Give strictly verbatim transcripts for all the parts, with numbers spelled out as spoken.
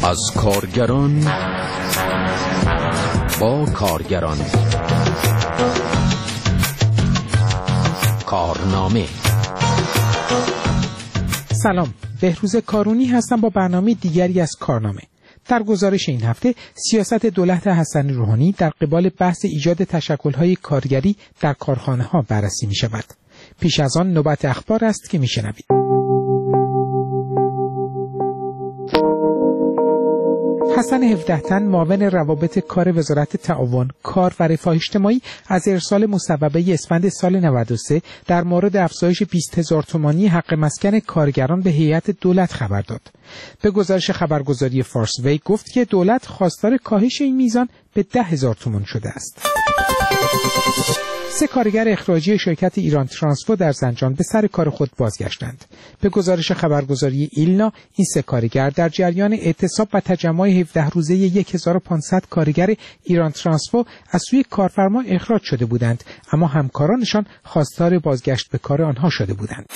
از کارگران با کارگران. کارنامه. سلام، بهروز کارونی هستم با برنامه دیگری از کارنامه. در گزارش این هفته سیاست دولت حسن روحانی در قبال بحث ایجاد تشکل‌های کارگری در کارخانه‌ها بررسی می‌شود. پیش از آن نوبت اخبار است که می‌شنوید. حسن هفده تن، معاون روابط کار وزارت تعاون، کار و رفاه اجتماعی از ارسال مصوبه اسفند سال نود و سه در مورد افزایش بیست هزار تومانی حق مسکن کارگران به هیئت دولت خبر داد. به گزارش خبرگزاری فارس وی گفت که دولت خواستار کاهش این میزان به ده هزار تومان شده است. سه کارگر اخراجی شرکت ایران ترانسپو در زنجان به سر کار خود بازگشتند. به گزارش خبرگزاری ایلنا، این سه کارگر در جریان اعتصاب و تجمع هفده روزه هزار و پانصد کارگر ایران ترانسپو از سوی کارفرما اخراج شده بودند، اما همکارانشان خواستار بازگشت به کار آنها شده بودند.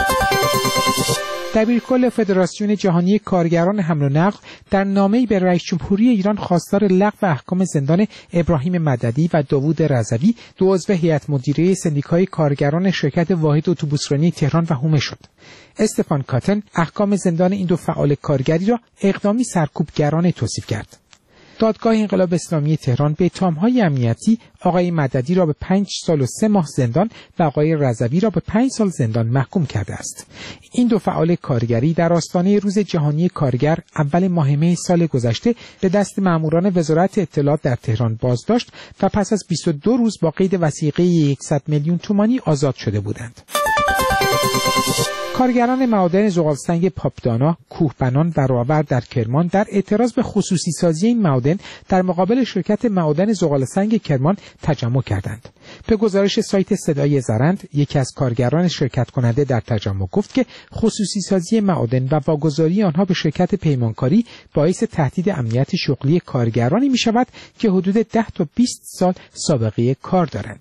دبیرکل فدراسیون جهانی کارگران حمل و نقل در نامه‌ای به رئیس جمهوری ایران خواستار لغو احکام زندان ابراهیم مددی و داوود رضوی، دو عضو هیئت مدیره سندیکای کارگران شرکت واحد اتوبوسرانی تهران و حومه شد. استفان کاتن احکام زندان این دو فعال کارگری را اقدامی سرکوبگرانه توصیف کرد. دادگاه انقلاب اسلامی تهران به اتهام‌های امنیتی آقای مددی را به پنج سال و سه ماه زندان و آقای رضوی را به پنج سال زندان محکوم کرده است. این دو فعال کارگری در آستانه روز جهانی کارگر اول ماه می سال گذشته به دست ماموران وزارت اطلاعات در تهران بازداشت و پس از بیست و دو روز با قید وثیقه صد میلیون تومانی آزاد شده بودند. کارگران معادن زغالسنگ پاپدانا، کوهبنان و راور در کرمان در اعتراض به خصوصی سازی این معادن در مقابل شرکت معادن زغالسنگ کرمان تجمع کردند. به گزارش سایت صدای زرند، یکی از کارگران شرکت کننده در تجمع گفت که خصوصی سازی معادن و واگذاری آنها به شرکت پیمانکاری باعث تهدید امنیت شغلی کارگرانی می شود که حدود ده تا بیست سال سابقه کار دارند.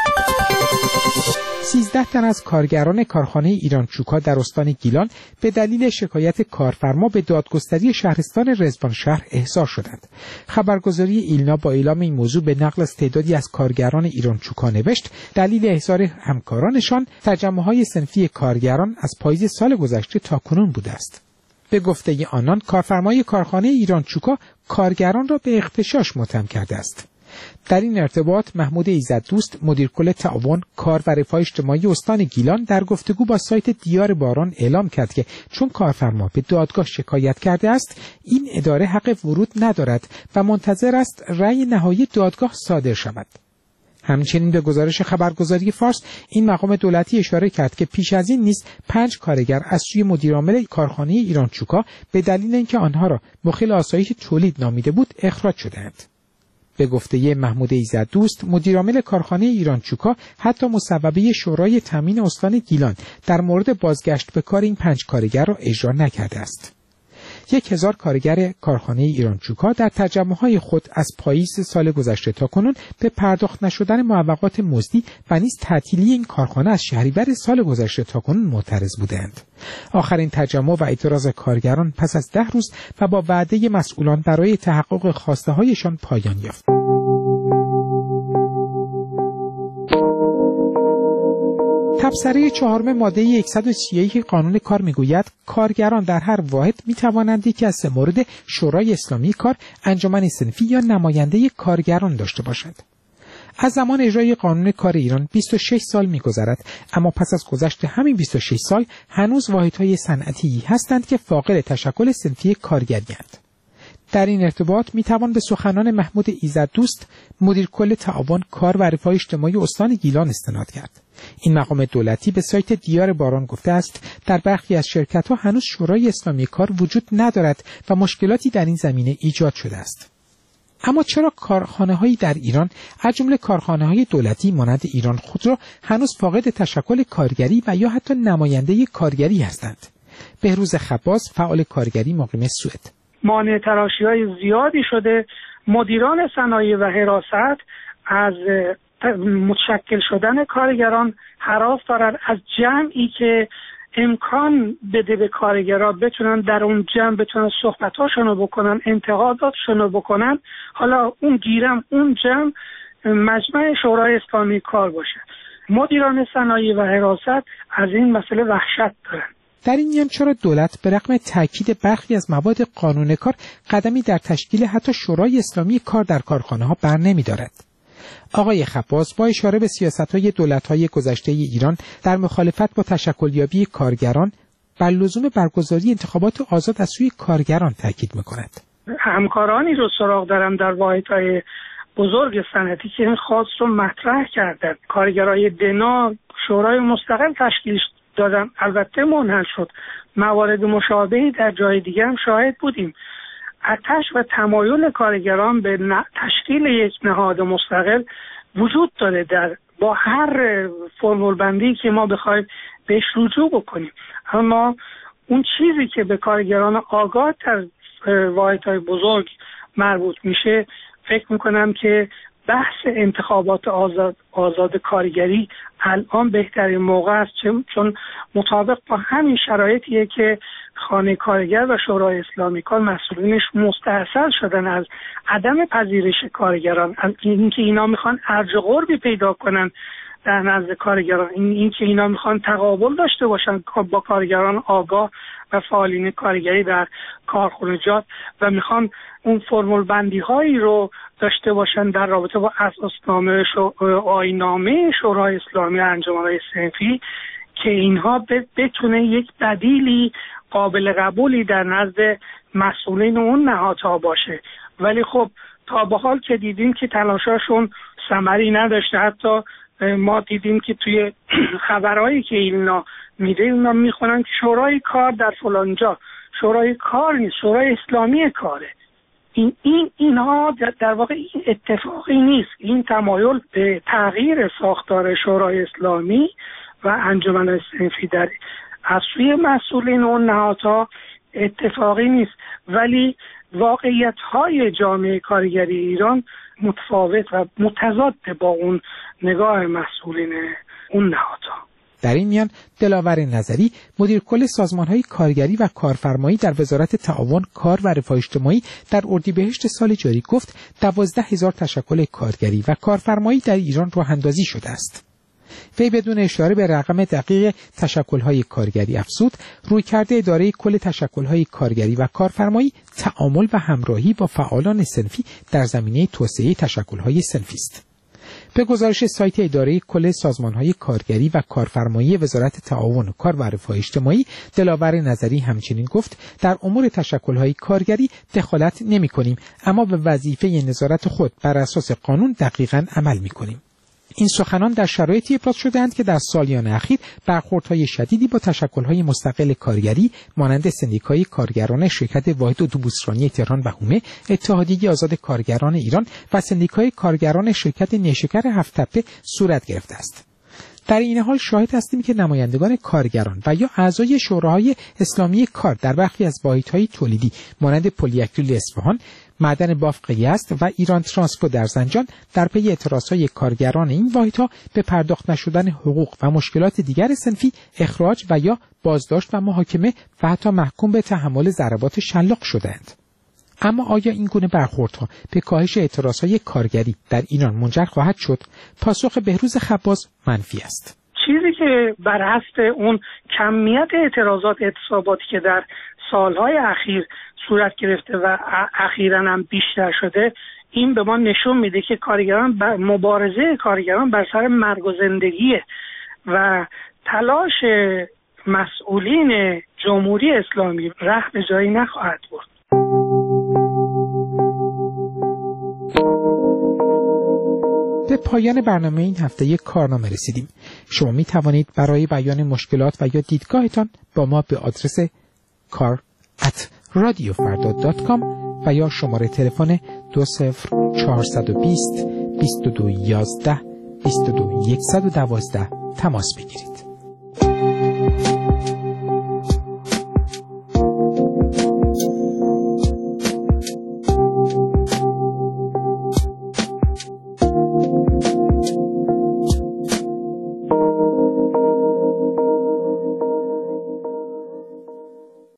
سیزده تن از کارگران کارخانه ایران چوکا در استان گیلان به دلیل شکایت کارفرما به دادگستری شهرستان رضوان شهر احضار شدند. خبرگزاری ایلنا با اعلام این موضوع به نقل از تعدادی از کارگران ایران چوکا نوشت دلیل احضار همکارانشان تجمع‌های صنفی کارگران از پاییز سال گذشته تاکنون بوده است. به گفته آنان، کارفرمای کارخانه ایران چوکا کارگران را به اغتشاش متهم کرده است. در این ارتباط محمود ایزددوست، مدیر کل تعاون، کار و رفاه اجتماعی استان گیلان در گفتگو با سایت دیار باران اعلام کرد که چون کارفرما به دادگاه شکایت کرده است، این اداره حق ورود ندارد و منتظر است رأی نهایی دادگاه صادر شود. همچنین به گزارش خبرگزاری فارس، این مقام دولتی اشاره کرد که پیش از این نیز پنج کارگر از سوی مدیرعامل کارخانه ایران چوکا به دلیل اینکه آنها را مخل آسایش تولید نامیده بود اخراج شدند. به گفته محمود ایزددوست، مدیرعامل کارخانه ایران چوکا حتی مصوبه شورای تامین استان گیلان در مورد بازگشت به کار این پنج کارگر را اجرا نکرده است. یک هزار کارگر کارخانه ایران چوکا در تجمع‌های خود از پاییز سال گذشته تا کنون به پرداخت نشدن معوقات مزدی و نیز تعطیلی این کارخانه از شهریور سال گذشته تا کنون معترض بودند. آخرین تجمع و اعتراض کارگران پس از ده روز و با وعده مسئولان برای تحقق خواسته‌هایشان پایان یافت. تبصره چهارم ماده صد و سی و یک قانون کار میگوید کارگران در هر واحد میتوانند یکی از سه مورد شورای اسلامی کار، انجمن صنفی یا نماینده کارگران داشته باشند. از زمان اجرای قانون کار ایران بیست و شش سال میگذرد، اما پس از گذشت همین بیست و شش سال هنوز واحدهای صنعتی هستند که فاقد تشکل صنفی کارگری‌اند. در این ارتباط میتوان به سخنان محمود ایزددوست، مدیر کل تعاون، کار و رفاه اجتماعی استان گیلان استناد کرد. این مقام دولتی به سایت دیار باران گفته است در برخی از شرکت‌ها هنوز شورای اسلامی کار وجود ندارد و مشکلاتی در این زمینه ایجاد شده است. اما چرا کارخانه‌هایی در ایران از جمله کارخانه‌های دولتی مانند ایران خودرو هنوز فاقد تشکل کارگری و یا حتی نماینده کارگری هستند؟ بهروز خباز، فعال کارگری مقیم سوئد: مانع تراشی‌های زیادی شده. مدیران صنایع و حراست از متشکل شدن کارگران هراس دارند، از جمعی که امکان بده به کارگرها بتونن در اون جمع بتونن صحبتاشون رو بکنن، انتقاداتشون رو بکنن. حالا اون گیرم اون جمع مجمع شورای اسلامی کار باشه. مدیران صنایع و حراست از این مسئله وحشت دارن. در این میان چرا دولت به رغم تاکید برخی از مواد قانون کار قدمی در تشکیل حتی شورای اسلامی کار در کارخانه ها بر نمی دارد؟ آقای خباز با اشاره به سیاست‌های دولت‌های گذشته ایران در مخالفت با تشکل‌یابی کارگران بر لزوم برگزاری انتخابات آزاد از سوی کارگران تاکید می‌کند. همکارانی رو سراغ دارم در واحدهای بزرگ صنعتی که این خواست رو مطرح کردند. کارگرای دنا شورای مستقل تشکیل دادن، البته منحل شد. موارد مشابهی در جای دیگه هم شاهد بودیم. آتش و تمایل کارگران به تشکیل یک نهاد مستقل وجود داره در با هر فرمول بندی که ما بخوایم بهش رجوع بکنیم. اما اون چیزی که به کارگران آگاه در واحدهای بزرگ مربوط میشه، فکر میکنم که بحث انتخابات آزاد آزاد کارگری الان بهترین موقع است، چون مطابق با همین شرایطیه که خانه کارگر و شورای اسلامی کار مسئولینش مستحصل شدن از عدم پذیرش کارگران، از اینکه اینا میخوان ارج و قربی پیدا کنن در نزد کارگران، این اینکه اینا میخوان تقابل داشته باشن با کارگران آگاه و فعالین کارگری در کارخانجات و میخوان اون فرمول بندی هایی رو داشته باشن در رابطه با اساسنامه و آیین‌نامه شورای اسلامی انجمن‌های صنفی که اینها بتونه یک بدیلی قابل قبولی در نزد مسئولین اون نهادها باشه. ولی خب تا به حال که دیدیم که تلاشاشون ثمری نداشته. حتی ما دیدیم که توی خبرهایی که اینا میده اینا میخونن که شورای کار در فلان جا، شورای کار نیست، شورای اسلامی کاره. این این اینها در واقع این اتفاقی نیست. این تمایل به تغییر ساختار شورای اسلامی و انجمن صنفی در از سوی مسئولین اون نهادها اتفاقی نیست، ولی واقعیت‌های جامعه کارگری ایران متفاوت و متضاد با اون نگاه مسئولین اون نهادها. در این میان دلاور نظری مدیر کل سازمان‌های کارگری و کارفرمایی در وزارت تعاون کار و رفاه اجتماعی در اردیبهشت سال جاری گفت دوازده هزار تشکل کارگری و کارفرمایی در ایران راه اندازی شده است. وی بدون اشاره به رقم دقیق تشکل‌های کارگری افزود رویکرد اداره کل تشکل‌های کارگری و کارفرمایی تعامل و همراهی با فعالان صنفی در زمینه توسعه تشکل‌های صنفی است. به گزارش سایت اداره کل سازمان‌های کارگری و کارفرمایی وزارت تعاون کار و رفاه اجتماعی، دلاور نظری همچنین گفت در امور تشکل‌های کارگری دخالت نمی‌کنیم، اما به وظیفه نظارت خود بر اساس قانون دقیقاً عمل می‌کنیم. این سخنان در شرایطی ابراز شده‌اند که در سالیان اخیر برخوردهای شدیدی با تشکل‌های مستقل کارگری مانند سندیکای کارگران شرکت واحد اتوبوسرانی تهران و هومه، اتحادیه آزاد کارگران ایران و سندیکای کارگران شرکت نیشکر هفت تپه صورت گرفته است. در این حال شاهد هستیم که نمایندگان کارگران و یا اعضای شوراهای اسلامی کار در برخی از واحدهای تولیدی مانند پلی‌اکریل اصفهان، معدن بافق یزد و ایران ترانسپو در زنجان در پی اعتراضهای کارگران این واحدها به پرداخت نشدن حقوق و مشکلات دیگر صنفی اخراج و یا بازداشت و محاکمه و حتی محکوم به تحمل ضربات شلاق شدند. اما آیا این گونه برخوردها به کاهش اعتراضهای کارگری در ایران منجر خواهد شد؟ پاسخ بهروز خباز منفی است. چیزی که بر حسب اون کمیت اعتراضات اعتصاباتی که در سالهای اخیر صورت گرفته و اخیراً هم بیشتر شده، این به ما نشون میده که کارگران بر مبارزه کارگران بر سر مرگ و زندگیه و تلاش مسئولین جمهوری اسلامی ره به جایی نخواهد برد. به پایان برنامه این هفته کارنامه رسیدیم. شما می توانید برای بیان مشکلات و یا دیدگاهتان با ما به آدرس کار ات رادیو فردا دات کام و یا شماره تلفن دو صفر چهارصد و بیست بیست و دو یازده بیست و دو صد و دوازده تماس بگیرید.